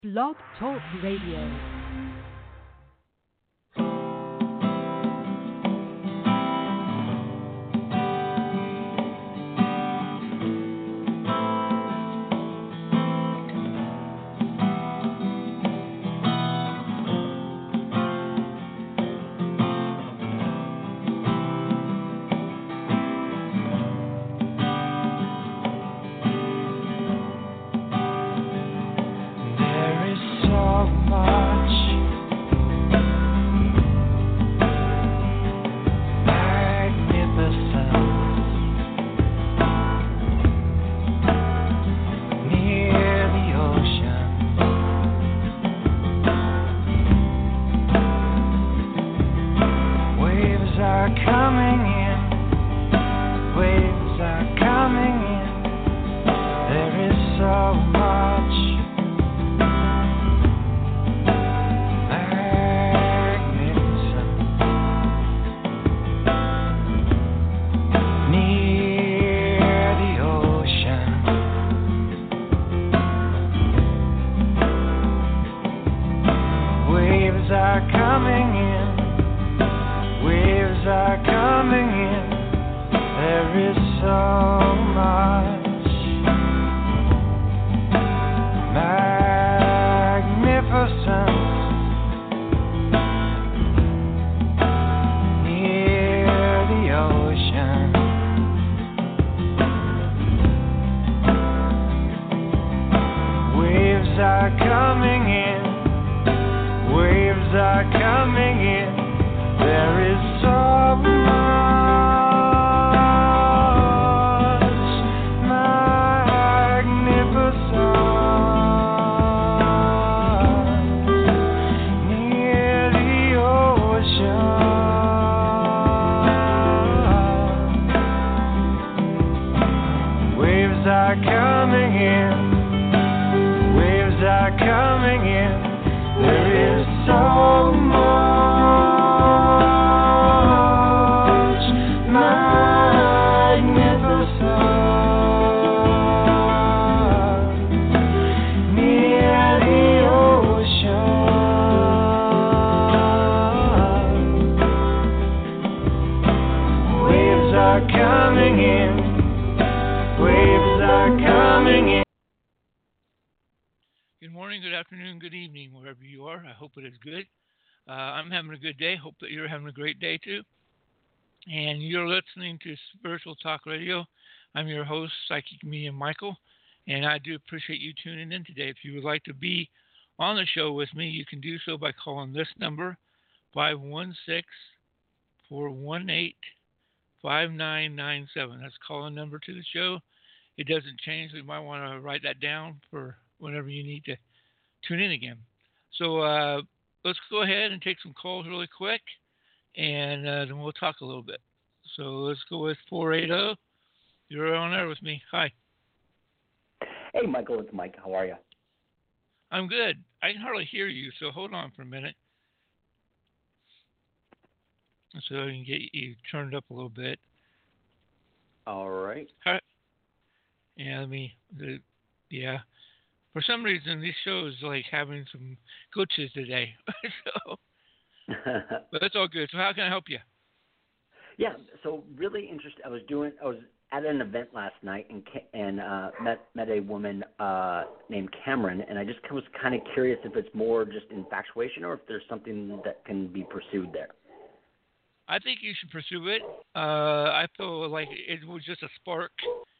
Blog Talk Radio. Hope that you're having a great day too. And you're listening to Spiritual Talk Radio. I'm your host, Psychic Medium Michael, and I do appreciate you tuning in today. If you would like to be on the show with me, you can do so by calling this number, 516-418-5997. That's calling number to the show. It doesn't change. We might want to write that down for whenever you need to tune in again. So, let's go ahead and take some calls really quick, and then we'll talk a little bit. So let's go with 480. You're on there with me. Hi. Hey, Michael. It's Mike. How are you? I'm good. I can hardly hear you, so hold on for a minute. So I can get you turned up a little bit. All right. Hi. Yeah, yeah. For some reason, this show is like having some glitches today. But that's all good. So how can I help you? Yeah, so really interested. I was at an event last night and met a woman named Cameron, and I just was kind of curious if it's more just infatuation or if there's something that can be pursued there. I think you should pursue it. I feel like it was just a spark.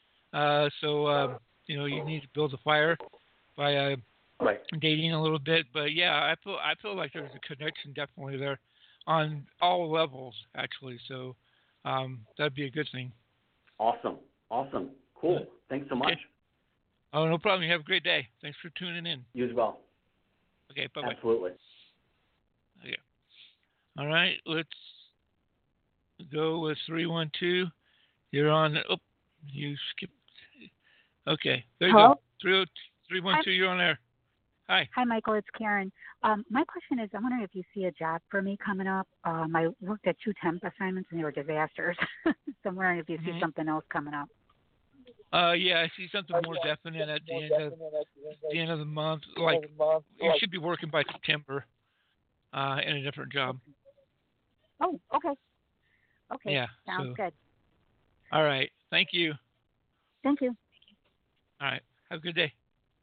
You need to build a fire by dating a little bit, but yeah, I feel like there's a connection definitely there on all levels actually. So that'd be a good thing. Awesome, cool. Thanks so much. Okay. Oh, no problem. You have a great day. Thanks for tuning in. You as well. Okay, bye bye. Absolutely. Okay. All right, let's go with 312. You're on. Oh, you skipped. Okay, there you Hello? go. 312, you're on there. Hi. Hi, Michael. It's Karen. My question is, I'm wondering if you see a job for me coming up. I worked at 2 temp assignments, and they were disasters. So I'm wondering if you see something else coming up. Yeah, I see something more definite at the end of the month. Like you should be working by September in a different job. Oh, okay. Okay. Yeah. Sounds So, good. all right. Thank you. Thank you. All right. Have a good day.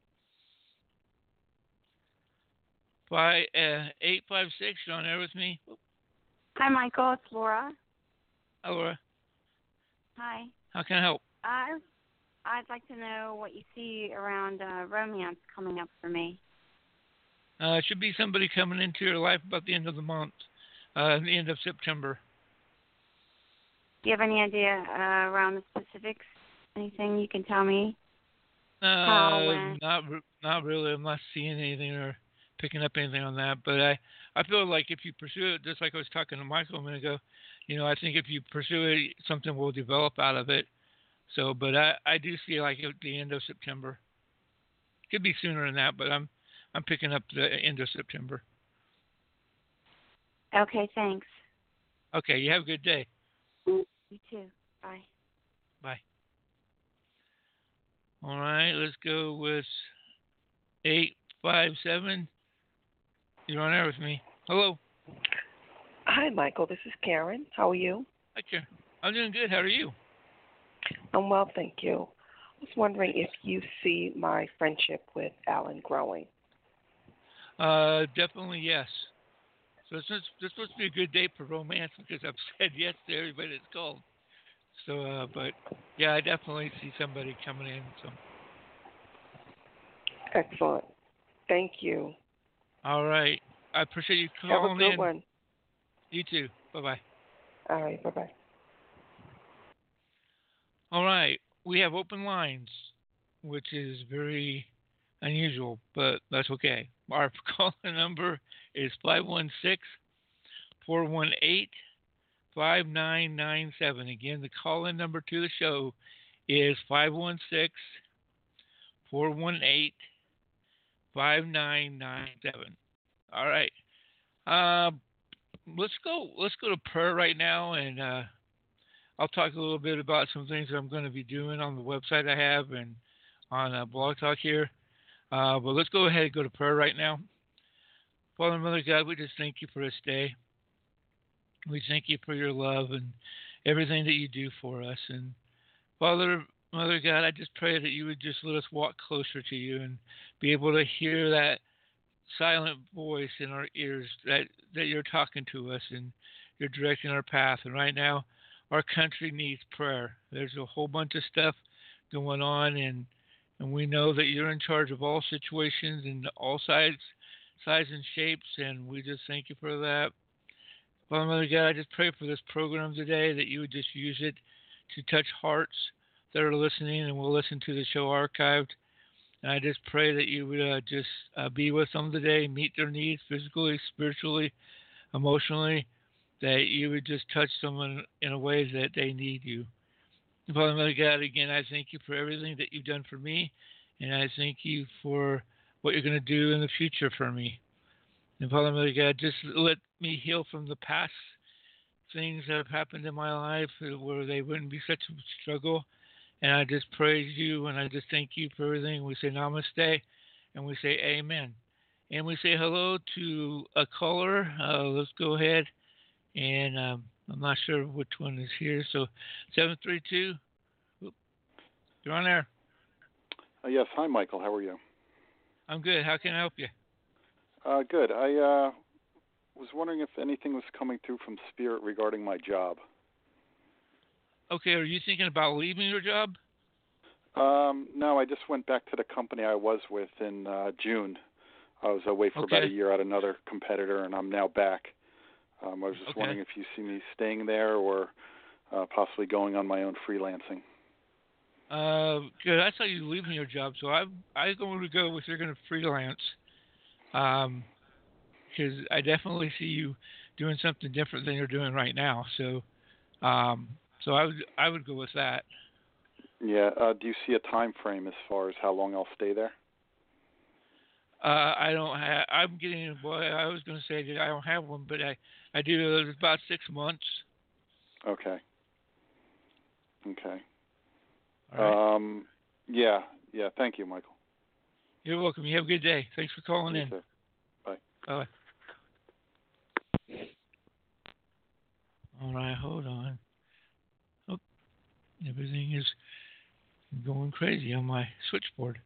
By 856, you're on there with me. Hi, Michael. It's Laura. Hi, Laura. Hi. How can I help? I'd like to know what you see around romance coming up for me. It should be somebody coming into your life about the end of the month, the end of September. Do you have any idea around the specifics? Anything you can tell me? How, when? Not really. I'm not seeing anything or picking up anything on that. But I feel like if you pursue it, just like I was talking to Michael a minute ago, I think if you pursue it, something will develop out of it. So, but I do see like at the end of September. Could be sooner than that, but I'm picking up the end of September. Okay, thanks. Okay, you have a good day. You too. Bye. Bye. All right, let's go with 857. You're on air with me. Hello. Hi, Michael. This is Karen. How are you? Hi, Karen. I'm doing good. How are you? I'm well, thank you. I was wondering if you see my friendship with Alan growing. Definitely yes. So this is supposed to be a good date for romance because I've said yes to everybody that's called. So, but yeah, I definitely see somebody coming in. So. Excellent. Thank you. All right. I appreciate you calling in. Have a good one. You too. Bye-bye. All right. Bye-bye. All right. We have open lines, which is very unusual, but that's okay. Our call number is 516-418-5997. Again, the call-in number to the show is 516-418-5997. All right. Let's go to prayer right now, and I'll talk a little bit about some things that I'm going to be doing on the website I have and on Blog Talk here. But let's go ahead and go to prayer right now. Father and Mother God, we just thank you for this day. We thank you for your love and everything that you do for us. And Father, Mother God, I just pray that you would just let us walk closer to you and be able to hear that silent voice in our ears that you're talking to us and you're directing our path. And right now, our country needs prayer. There's a whole bunch of stuff going on, and we know that you're in charge of all situations and all sizes and shapes, and we just thank you for that. Father, Mother God, I just pray for this program today that you would just use it to touch hearts that are listening and will listen to the show archived. And I just pray that you would just be with them today, meet their needs physically, spiritually, emotionally, that you would just touch them in a way that they need you. And Father, Mother God, again, I thank you for everything that you've done for me, and I thank you for what you're going to do in the future for me. And Father, Mother God, just let me heal from the past things that have happened in my life where they wouldn't be such a struggle. And I just praise you, and I just thank you for everything. We say namaste, and we say amen. And we say hello to a caller. Let's go ahead. And I'm not sure which one is here. So 732, you're on there. Yes. Hi, Michael. How are you? I'm good. How can I help you? Good. I was wondering if anything was coming through from Spirit regarding my job. Okay. Are you thinking about leaving your job? No, I just went back to the company I was with in June. I was away for about a year at another competitor, and I'm now back. I was just wondering if you see me staying there or possibly going on my own freelancing. Good. I saw you leaving your job, so I'm going to go with you're going to freelance. Because I definitely see you doing something different than you're doing right now. So, so I would go with that. Yeah. Do you see a time frame as far as how long I'll stay there? I don't have. I'm getting. Boy, I was going to say that I don't have one, but I do. It's about 6 months. Okay. All right. Yeah. Thank you, Michael. You're welcome. You have a good day. Thanks for calling in. Sir. Bye. Bye. All right, hold on. Oh, everything is going crazy on my switchboard.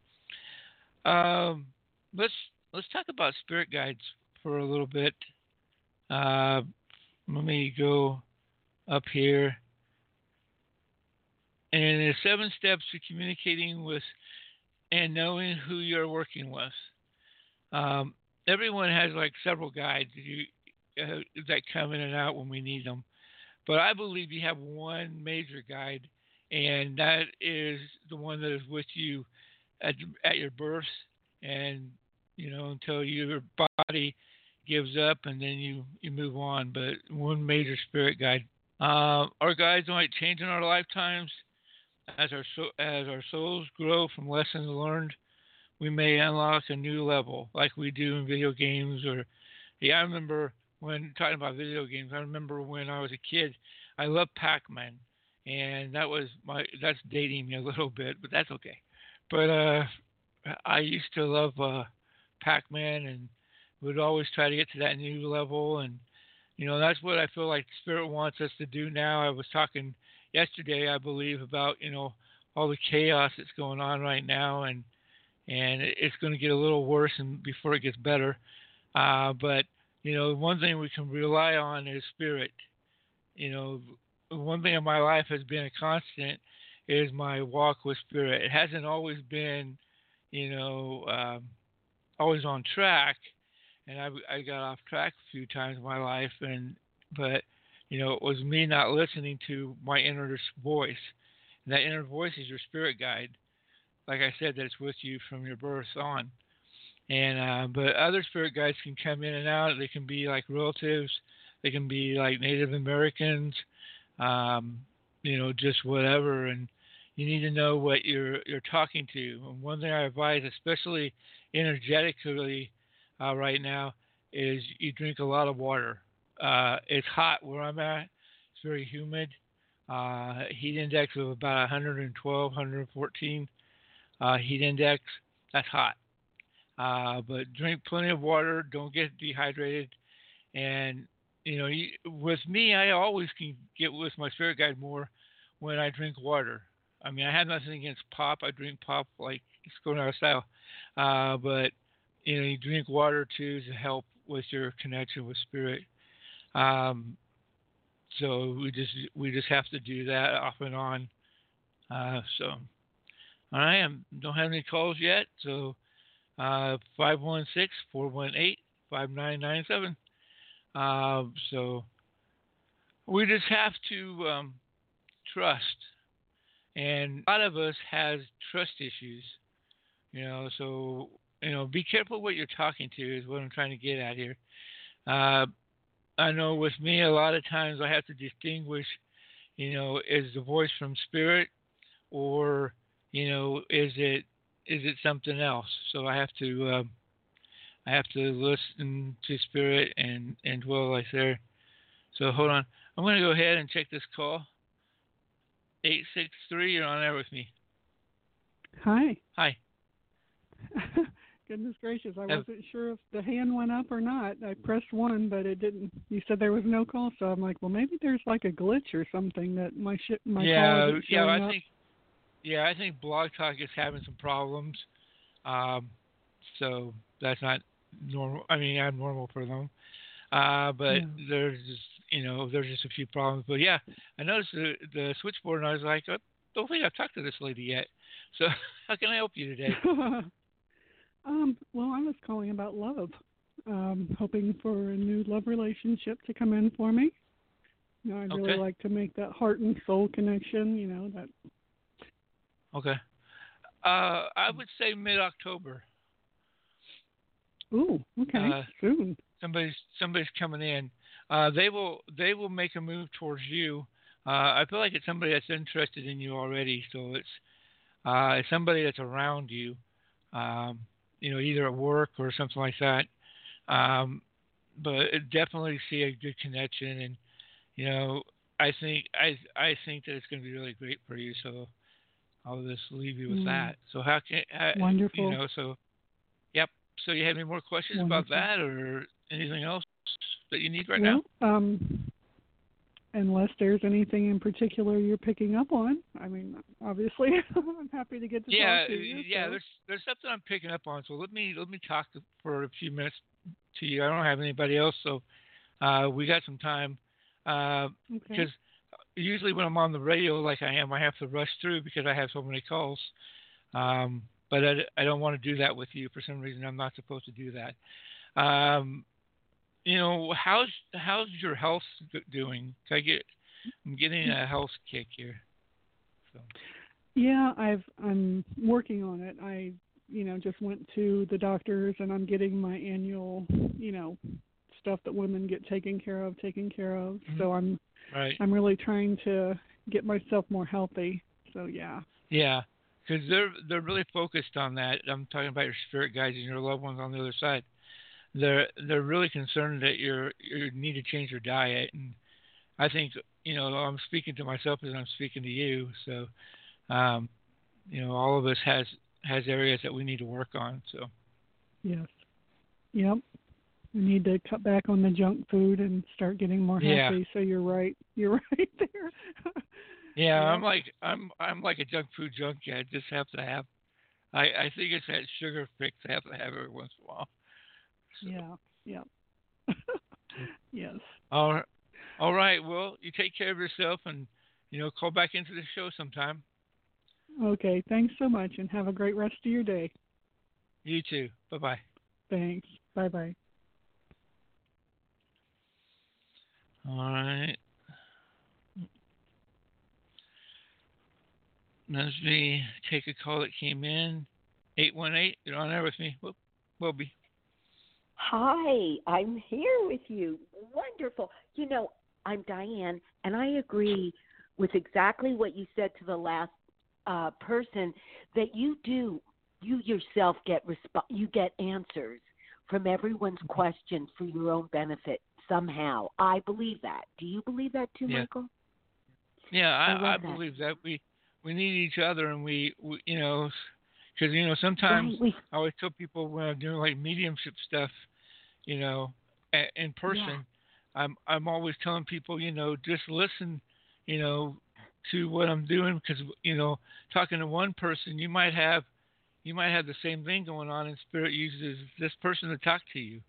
Let's talk about spirit guides for a little bit. Let me go up here. And there's 7 steps to communicating with and knowing who you're working with. Everyone has like several guides that come in and out when we need them. But I believe you have one major guide, and that is the one that is with you at your birth, and until your body gives up, and then you move on. But one major spirit guide. Our guides might change in our lifetimes as our souls grow from lessons learned. We may unlock a new level, like we do in video games. I remember when talking about video games. I remember when I was a kid, I loved Pac-Man, and that's dating me a little bit, but that's okay. But I used to love Pac-Man, and would always try to get to that new level, and that's what I feel like Spirit wants us to do now. I was talking yesterday, I believe, about all the chaos that's going on right now, and it's going to get a little worse before it gets better. But one thing we can rely on is Spirit. One thing in my life has been a constant is my walk with Spirit. It hasn't always been, always on track, and I got off track a few times in my life, but it was me not listening to my inner voice. And that inner voice is your spirit guide. Like I said, that's with you from your birth on. And but other spirit guides can come in and out. They can be like relatives. They can be like Native Americans. Just whatever. And you need to know what you're talking to. And one thing I advise, especially energetically right now, is you drink a lot of water. It's hot where I'm at. It's very humid. Heat index of about 112, 114. Heat index. That's hot. But drink plenty of water. Don't get dehydrated. And with me, I always can get with my spirit guide more when I drink water. I mean, I have nothing against pop. I drink pop like it's going out of style. But you drink water too to help with your connection with spirit. So we just have to do that off and on. So all right, don't have any calls yet. So 516-418-5997. So we just have to trust. And a lot of us has trust issues, so, be careful what you're talking to is what I'm trying to get at here. I know with me, a lot of times I have to distinguish, is the voice from spirit or, is it something else? So I have to listen to spirit and dwell like there. So hold on. I'm going to go ahead and check this call. 863, you're on air with me. Hi. Hi. Goodness gracious, I wasn't sure if the hand went up or not. I pressed 1, but it didn't. You said there was no call, so I'm like, well, maybe there's like a glitch or something that my call isn't showing up. I think Blog Talk is having some problems. So that's not normal. I mean, abnormal for them. But there's just a few problems. But yeah, I noticed the switchboard, and I was like, I don't think I've talked to this lady yet. So how can I help you today? Well, I was calling about love, hoping for a new love relationship to come in for me. I'd really like to make that heart and soul connection. That. Okay. I would say mid-October. Ooh, okay. Soon. Somebody's coming in. They will make a move towards you. I feel like it's somebody that's interested in you already. So it's somebody that's around you. Either at work or something like that. But definitely see a good connection, and I think that it's going to be really great for you. So I'll just leave you with that. So how can Wonderful. you know? So, yep. So you have any more questions about that or anything else that you need right now? Unless there's anything in particular you're picking up on. I mean, obviously, I'm happy to get to talk to you. Yeah. So. There's something I'm picking up on. So let me talk for a few minutes to you. I don't have anybody else, so we got some time. Because usually when I'm on the radio like I am, I have to rush through because I have so many calls. But I don't want to do that with you. For some reason, I'm not supposed to do that. You know, how's your health doing? I'm getting a health kick here. So. Yeah, I'm working on it. I just went to the doctors and I'm getting my annual, stuff that women get taken care of. Mm-hmm. So I'm really trying to get myself more healthy. So yeah. Yeah, because they're really focused on that. I'm talking about your spirit guides and your loved ones on the other side. They're really concerned that you need to change your diet, and I think I'm speaking to myself as I'm speaking to you. So, all of us has areas that we need to work on. So, yes, yep, we need to cut back on the junk food and start getting more healthy. Yeah. So you're right there. Yeah, I'm like a junk food junkie. I just have to have. I think it's that sugar fix I have to have every once in a while. So. Yeah. Yes. All right. Well, you take care of yourself and, call back into the show sometime. Okay. Thanks so much and have a great rest of your day. You too. Bye-bye. Thanks. Bye-bye. All right. Let me take a call that came in. 818. You're on there with me. Wilby. Hi, I'm here with you. Wonderful. I'm Diane, and I agree with exactly what you said to the last person, that you yourself get answers from everyone's questions for your own benefit somehow. I believe that. Do you believe that too, Michael? Yeah, I believe that. We need each other, and we because sometimes I always tell people when I'm doing like mediumship stuff, in person, I'm always telling people, just listen, to what I'm doing, because talking to one person, you might have the same thing going on, and Spirit uses this person to talk to you.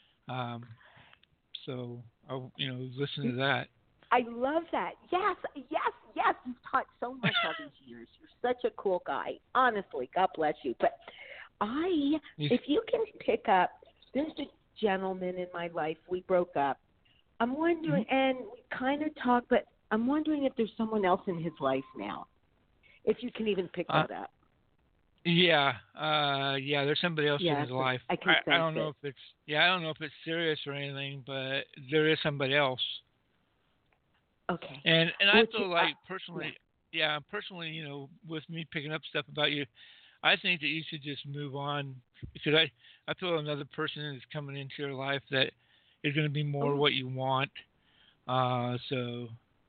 So I'll listen to that. I love that. Yes. You've taught so much all these years. You're such a cool guy. Honestly, God bless you. But if you can pick up, there's a gentleman in my life. We broke up. I'm wondering, and we kind of talked, but I'm wondering if there's someone else in his life now. If you can even pick that up. Yeah, there's somebody else in his life. I don't know if it's serious or anything, but there is somebody else. Okay. And I feel like personally, with me picking up stuff about you, I think that you should just move on, because I feel another person is coming into your life that is going to be more what you want. So.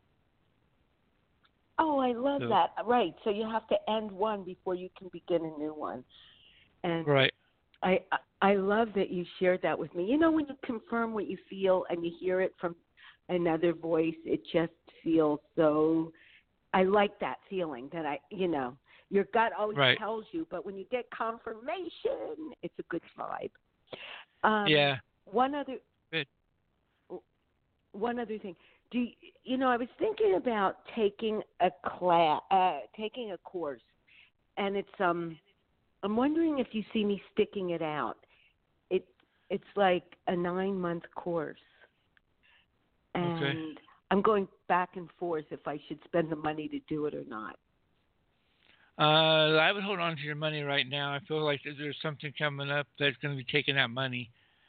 Oh, I love that. Right. So you have to end one before you can begin a new one. And right. I love that you shared that with me. When you confirm what you feel and you hear it from another voice, it just feels so. I like that feeling that your gut always tells you, but when you get confirmation, it's a good vibe. One other thing. I was thinking about taking a course, and it's I'm wondering if you see me sticking it out. It's like a 9-month course. And I'm going back and forth if I should spend the money to do it or not. I would hold on to your money right now. I feel like there's something coming up that's going to be taking that money.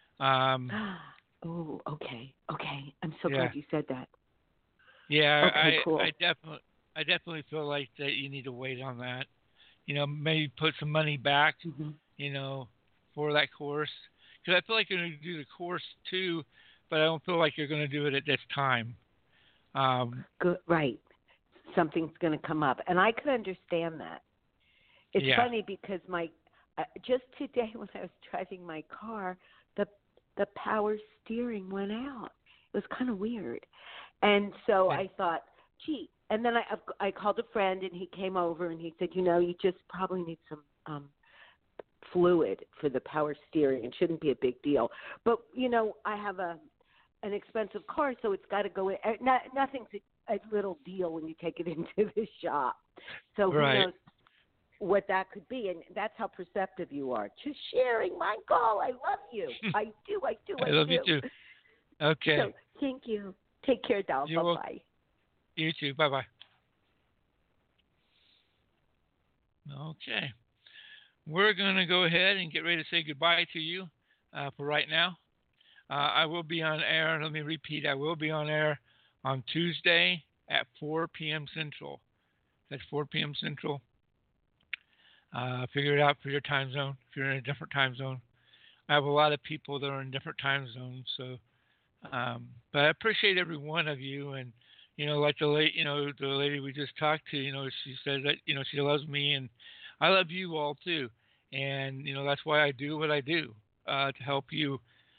Oh, okay. I'm so glad you said that. Yeah, okay, cool. I definitely feel like that you need to wait on that. Maybe put some money back, for that course. Because I feel like you're going to do the course too, but I don't feel like you're going to do it at this time. Good, right. Something's going to come up. And I could understand that. It's funny because my just today when I was driving my car, the power steering went out. It was kind of weird, and so I thought, gee. And then I called a friend, and he came over, and he said, you just probably need some fluid for the power steering. It shouldn't be a big deal. But, I have an expensive car, so it's got to go in. Nothing's a little deal when you take it into the shop. So who knows what that could be. And that's how perceptive you are. Just sharing my call. I love you. I do. I love you too. Okay. So, thank you. Take care, doll. Bye-bye. You too. Bye-bye. Okay. We're going to go ahead and get ready to say goodbye to you for right now. I will be on air. Let me repeat. I will be on air on Tuesday at 4 p.m. Central. That's 4 p.m. Central. Figure it out for your time zone if you're in a different time zone. I have a lot of people that are in different time zones. So, but I appreciate every one of you. And like the lady we just talked to, she said that, she loves me and I love you all too. And, that's why I do what I do, to help you,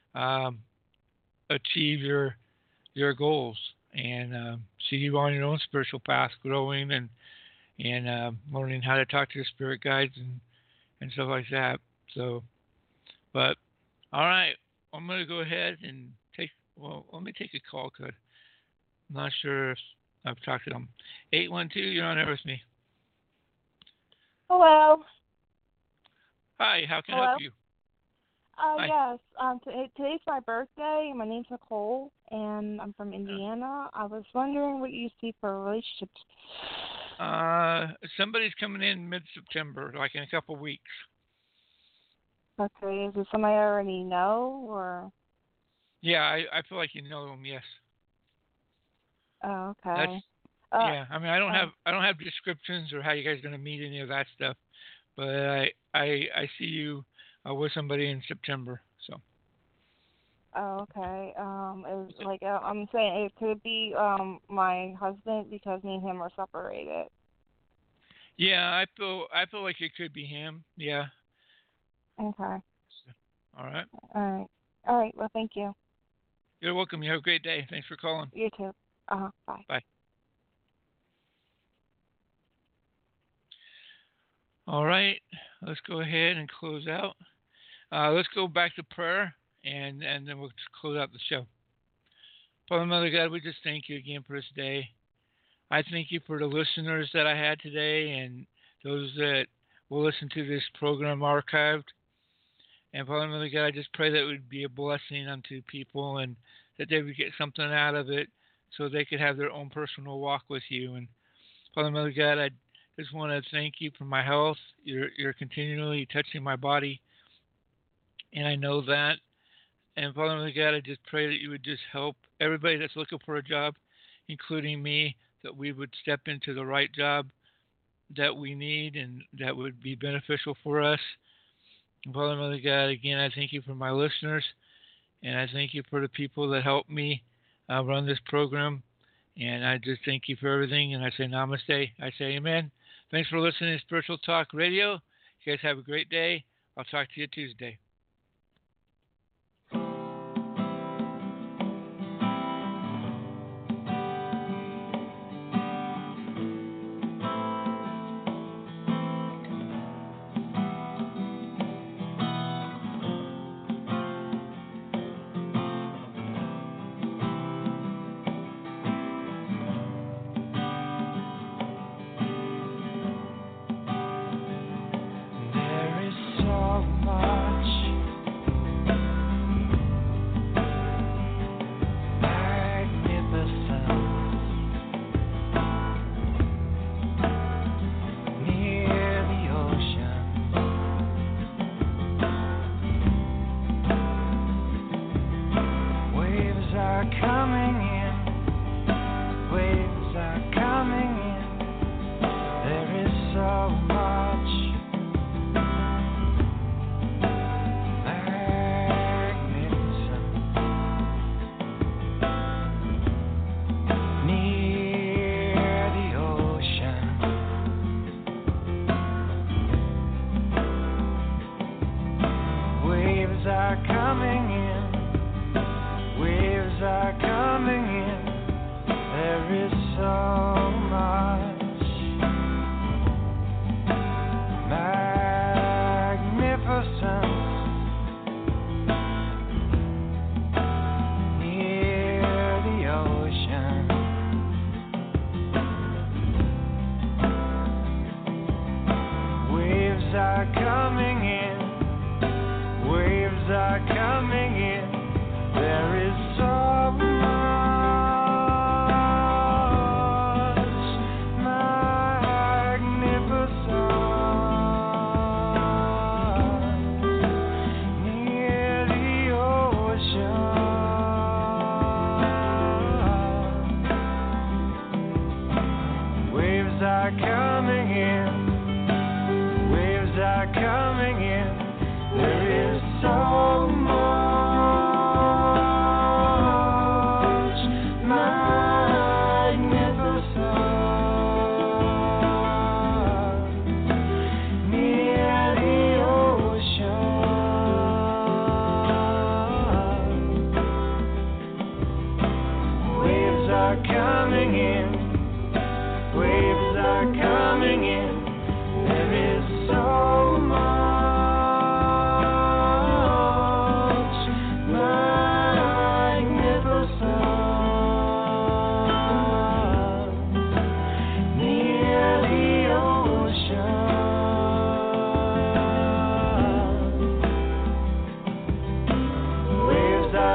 achieve your goals and, see you on your own spiritual path, growing and learning how to talk to your spirit guides and stuff like that. So, but all right, I'm going to go ahead and let me take a call because I'm not sure if I've talked to them. 812, you're on air with me. Hello. Hi, how can I help you? Yes. Today's my birthday. My name's Nicole, and I'm from Indiana. I was wondering what you see for relationships. Somebody's coming in mid-September, like in a couple of weeks. Okay. Is it somebody I already know, or? Yeah, I feel like you know them. Yes. Oh, okay. Yeah, I mean, I don't have descriptions or how you guys are going to meet, any of that stuff, but I see you with somebody in September. So. Oh, okay. I'm saying it could be my husband because me and him are separated. Yeah, I feel like it could be him. Yeah. Okay. All right. All right. Well, thank you. You're welcome. You have a great day. Thanks for calling. You too. Bye. Bye. All right. Let's go ahead and close out. Let's go back to prayer, and then we'll close out the show. Father, Mother God, we just thank you again for this day. I thank you for the listeners that I had today and those that will listen to this program archived. And Father, Mother God, I just pray that it would be a blessing unto people and that they would get something out of it so they could have their own personal walk with you. And Father, Mother God, I just want to thank you for my health. You're continually touching my body, and I know that. And Father, Mother God, I just pray that you would just help everybody that's looking for a job, including me, that we would step into the right job that we need and that would be beneficial for us. And Father, Mother God, again, I thank you for my listeners, and I thank you for the people that help me run this program. And I just thank you for everything, and I say namaste. I say amen. Thanks for listening to Spiritual Talk Radio. You guys have a great day. I'll talk to you Tuesday.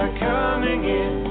are coming in.